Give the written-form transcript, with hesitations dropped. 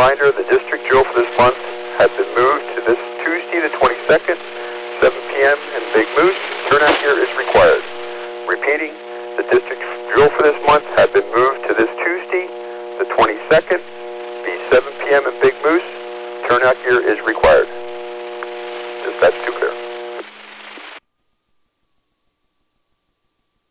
reminder, the district drill for this month has been moved to this Tuesday the 22nd, 7 p.m. in Big Moose. Turnout gear is required. Repeating, the district drill for this month has been moved to this Tuesday the 22nd, be 7 p.m. in Big Moose. Turnout gear is required.